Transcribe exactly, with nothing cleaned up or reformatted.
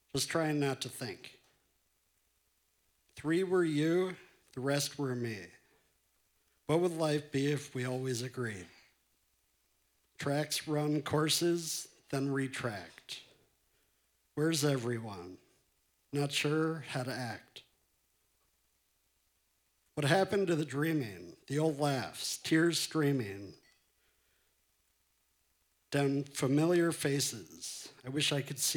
just trying not to think. Three were you, the rest were me. What would life be if we always agreed? Tracks run courses, then retract. Where's everyone? Not sure how to act. What happened to the dreaming, the old laughs, tears streaming down familiar faces? I wish I could see